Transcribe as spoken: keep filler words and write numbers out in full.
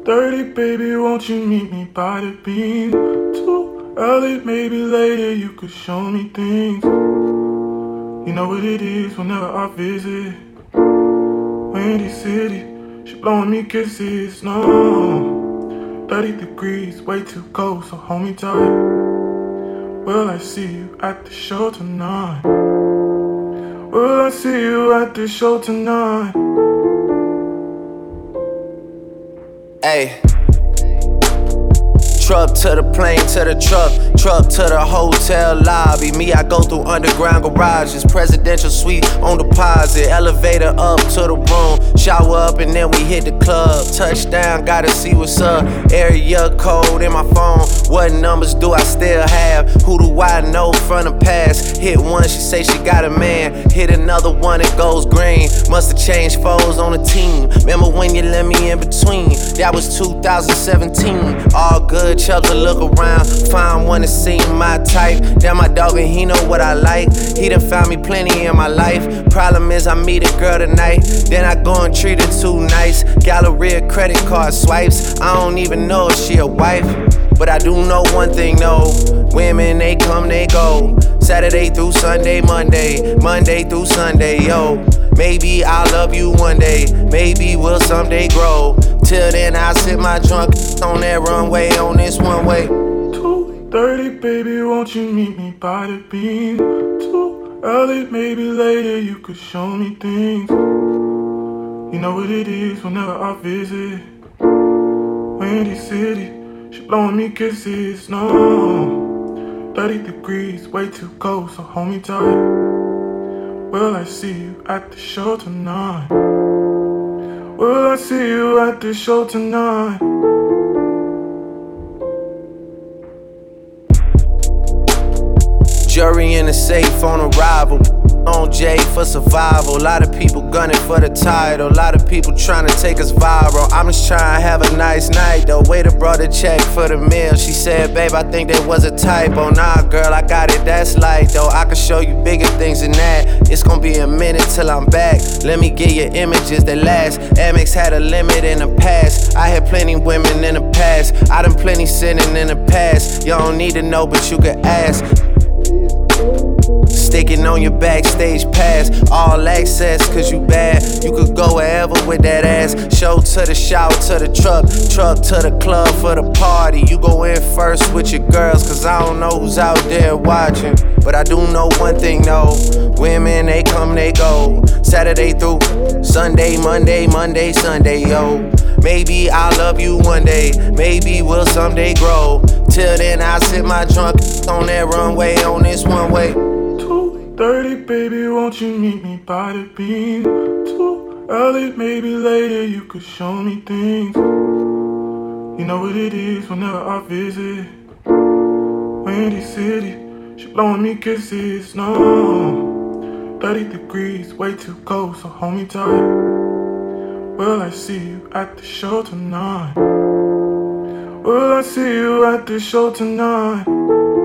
thirty, baby, won't you meet me by the beam? Too early, maybe later, you could show me things. You know what it is whenever I visit Windy City, she blowing me kisses, no. thirty degrees, way too cold, so hold me tight. Will I see you at the show tonight? Will I see you at the show tonight? Ayy. Truck to the plane, to the truck, truck to the hotel lobby. Me, I go through underground garages, presidential suite on deposit, elevator up to the room, shower up and then we hit the club. Touchdown, gotta see what's up. Area code in my phone. What numbers do I still have? Who do I know from the past? Hit one, she say she got a man. Hit another one, it goes green. Must've changed foes on the team. Remember when you let me in between? That was two thousand seventeen. All good. Chubbs to look around, find one that seem my type. Damn, my dog and he know what I like. He done found me plenty in my life. Problem is I meet a girl tonight, then I go and treat her too nice. Galleria credit card swipes, I don't even know if she a wife. But I do know one thing, no. Women, they come, they go. Saturday through Sunday, Monday, Monday through Sunday, yo. Maybe I'll love you one day, maybe we'll someday grow. Till then, I'll sit my drunk on that runway, on this one way. two thirty, baby, won't you meet me by the beam? Too early, maybe later, you could show me things. You know what it is whenever I visit Windy City, she blowing me kisses, no. thirty degrees, way too cold, so hold me tight. Will I see you at the show tonight? Will I see you at the show tonight? Jury in the safe on arrival. On J for survival. A lot of people gunning for the title. A lot of people trying to take us viral. I'm just trying to have a nice night though. Waiter brought a check for the meal. She said, babe, I think that was a typo. Nah, girl, I got it, that's light though. I can show you bigger things than that. It's gonna be a minute till I'm back. Let me get you images that last. Amex had a limit in the past. I had plenty women in the past. I done plenty sinning in the past. You don't need to know, but you can ask. Sticking on your backstage pass, all access, cause you bad. You could go wherever with that ass. Show to the shower, to the truck, truck to the club for the party. You go in first with your girls, cause I don't know who's out there watching. But I do know one thing though, women, they come, they go. Saturday through Sunday, Monday, Monday, Sunday, yo. Maybe I'll love you one day, maybe we'll someday grow. Till then, I'll sit my drunk on that runway, on this one way. two thirty, baby, won't you meet me by the beam? Too early, maybe later, you could show me things. You know what it is whenever I visit Windy City, she blowing me kisses, no. thirty degrees, way too cold, so hold me tight. Will I see you at the show tonight? Will I see you at the show tonight?